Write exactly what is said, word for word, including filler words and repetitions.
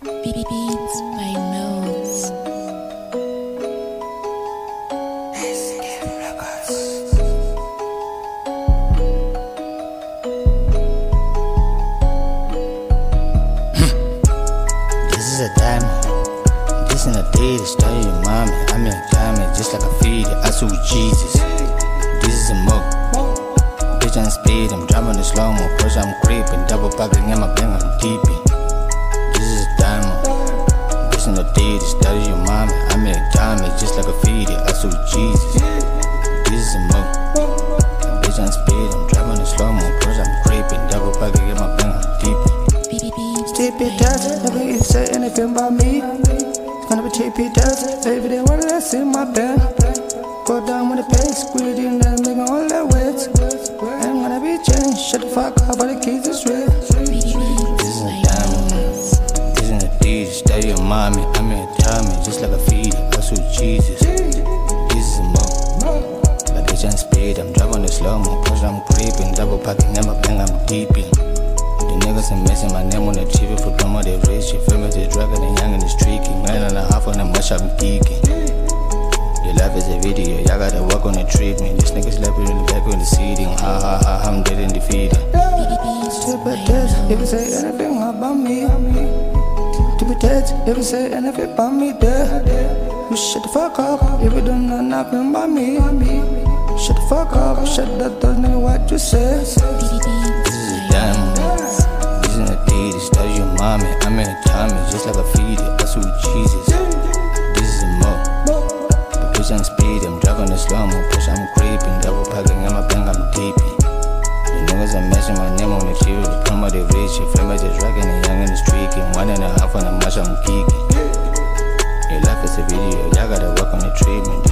Beats by Notes. This is a diamond. This in a day to study your mommy. I'm in a diamond just like a feed it. I saw Jesus. This is a mug. Bitch, I'm speed. I'm driving the slow mo. Push, I'm creeping. Double packing in my bang, I'm deeping. This is a diamond. This in a day to study your mommy. I'm in a diamond just like a feed it. I saw Jesus. This is a mug. Bitch, I'm speed. I'm driving the slow mo. Push, I'm creeping. Double packing in my bang, I'm deeping. T P touch, never even say anything about me. It's gonna be T P touch, baby, they want less in my bed. Go down with the pace, squid in there, making all that weight. Ain't gonna be changed, shut the fuck up, but the keys is real. This is a diamond. This is a D, study your mommy. I'm in a diamond, just like a feed. I saw Jesus. This is a mo. Like bitch, I'm speed. I'm driving the slow mo. Push, I'm creeping. Double packing, never bang, I'm deeping. The niggas are messing my name on the T V for promo, they rich. You feel me, they dragging the young and the streaky. Man and a half on the much, I'm geeking. Your life is a video, y'all gotta work on the treatment. This nigga's slapping in the back with the seating. Ha ha ha, I'm dead and defeated. T P touch, if you say anything about me. T P touch, if you say anything about me, there. You shut the fuck up, if you don't know nothing about me. Shut the fuck up, shut the door, nigga, what you say. This is a diamond. This is a deed, study your mommy. I'm in a diamond, just like a feed it. I saw Jesus. This is a mo. The bitch, I'm speed. I'm driving the slow mo. Push, I'm creeping. Double packing in my bang, I'm deeping. The niggas are messing my name on the T V. Promo, they rich. You feel me, they dragging the young and the streaking. One and a half on the much, I'm geeking. Your life is a video, y'all gotta work on the treatment.